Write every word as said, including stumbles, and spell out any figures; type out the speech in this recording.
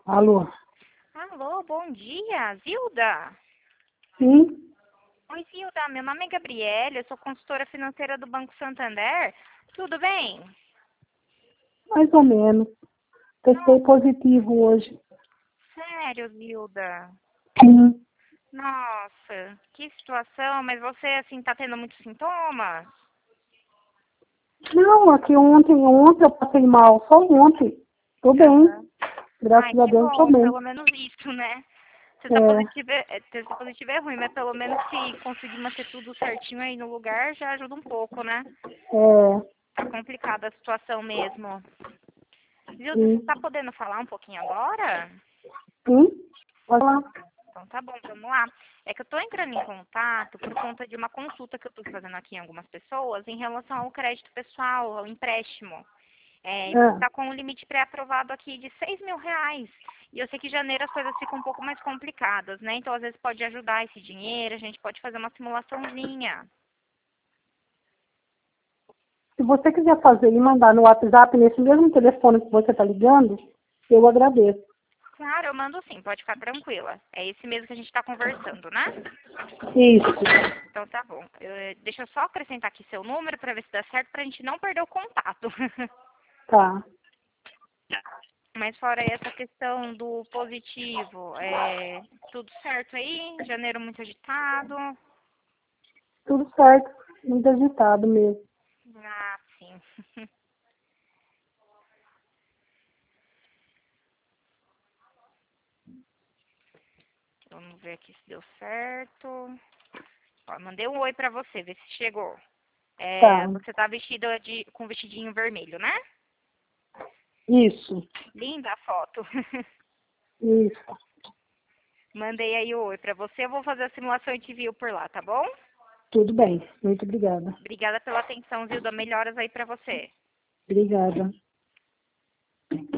Alô? Alô, bom dia, Zilda? Sim, Oi, Zilda, meu nome é Gabriela, eu sou consultora financeira do Banco Santander. Tudo bem? mais ou menos. Testei Nossa, positivo hoje. sério, Zilda? Sim. Nossa, que situação, mas você, assim, tá tendo muitos sintomas? Não, aqui ontem, ontem eu passei mal, só ontem. Tô bem. Aham. Ai, Graças a que Deus, tô bom, bem. pelo menos isso, né? Se tá É, positivo, é, se tá positivo é ruim, mas pelo menos se conseguir manter tudo certinho aí no lugar, já ajuda um pouco, né? é, Tá complicada a situação mesmo. Zilda, você sim. tá podendo falar um pouquinho agora? Sim? Pode lá. Então tá bom, vamos lá. É que eu tô entrando em contato por conta de uma consulta que eu tô fazendo aqui em algumas pessoas em relação ao crédito pessoal, ao empréstimo. É, e você É. está com um limite pré-aprovado aqui de seis mil reais. E eu sei que em janeiro as coisas ficam um pouco mais complicadas, né? Então, às vezes, pode ajudar esse dinheiro, a gente pode fazer uma simulaçãozinha. Se você quiser fazer e mandar no WhatsApp, nesse mesmo telefone que você está ligando, eu agradeço. Claro, eu mando sim, pode ficar tranquila. É esse mesmo que a gente está conversando, né? Isso. Então tá bom. Eu- deixa eu só acrescentar aqui seu número para ver se dá certo para a gente não perder o contato. Tá. Mas fora essa questão do positivo, é tudo certo aí? Janeiro muito agitado? Tudo certo. Muito agitado mesmo. Ah, sim. Vamos ver aqui se deu certo. Ó, mandei um oi pra você, ver se chegou. Tá. É, você tá vestida de, com vestidinho vermelho, né? Isso. Linda a foto. Isso. Mandei aí o oi pra você. Eu vou fazer a simulação e te envio por lá, tá bom? Tudo bem. Muito obrigada. Obrigada pela atenção, Zilda. Melhoras aí pra você. Obrigada.